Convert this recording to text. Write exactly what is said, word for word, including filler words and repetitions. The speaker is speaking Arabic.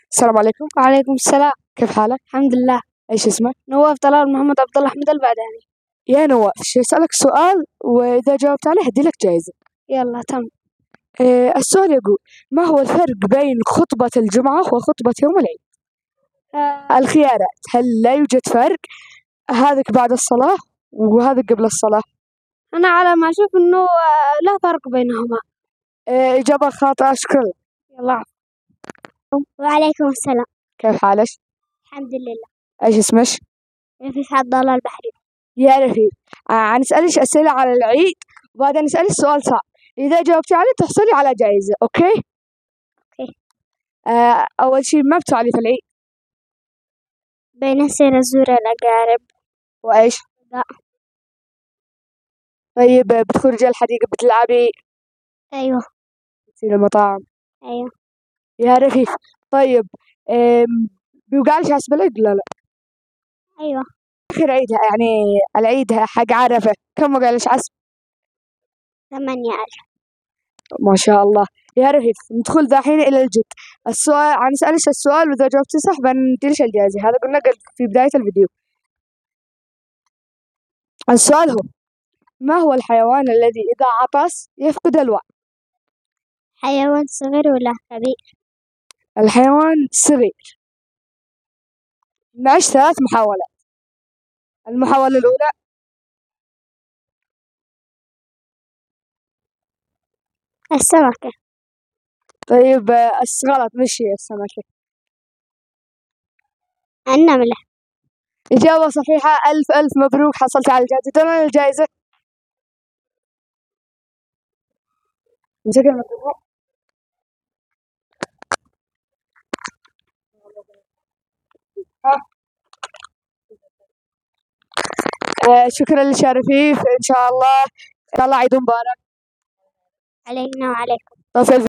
السلام عليكم. وعليكم السلام. كيف حالك؟ الحمد لله. ايش اسمك؟ نواف طلال محمد عبد الله أحمد البعداني. يا نواف، أسألك سؤال وإذا جاوبت عليه هديلك جايزة. يلا تم. إيه السؤال يقول: ما هو الفرق بين خطبة الجمعة وخطبة يوم العيد؟ آه. الخيارات: هل لا يوجد فرق؟ هذاك بعد الصلاة وهذاك قبل الصلاة. أنا على ما أشوف إنه آه لا فرق بينهما. إيه إجابة خاطئة. شكرا. يلا. وعليكم السلام. كيف حالك؟ الحمد لله. ايش اسمك؟ رفيف عبد الله البحري. يا رفيق، آه نسألك أسئلة على العيد وبعدين نسألك سؤال صعب، إذا جاوبتي عليه تحصلي على جائزة. أوكي؟ أوكي. آه أول شيء، ما بتفعلي في العيد؟ بنصير نزور الأقارب. وإيش؟ لا. طيب بتخرجي الحديقة بتلعبي؟ أيوه. بتصير المطاعم؟ أيوه. يا رفيق، طيب بيوقعلش عصب العيد ولا لا؟ أيوه. آخر عيدها يعني العيد حق عرفة كم وقعلش عصب؟ ثمانية ألف. ما شاء الله. يا رفيق، ندخل دحين إلى الجد. السؤال هنسألك السؤال وإذا جاوبتي صح بنديلش الجائزة. هذا قلنا قبل في بداية الفيديو. السؤال هو: ما هو الحيوان الذي إذا عطس يفقد الوعي؟ حيوان صغير ولا كبير؟ الحيوان صغير. نعيش ثلاث محاولات. المحاولة الأولى: السمكة. طيب غلط، مش هي السمكة. النملة. إجابة صحيحة. ألف ألف مبروك، حصلت على الجائزة. تمام الجائزة. مسكر الميكروفون. آه شكرا للشارفين. إن شاء الله إن شاء الله عيد مبارك علينا وعليكم. طيب.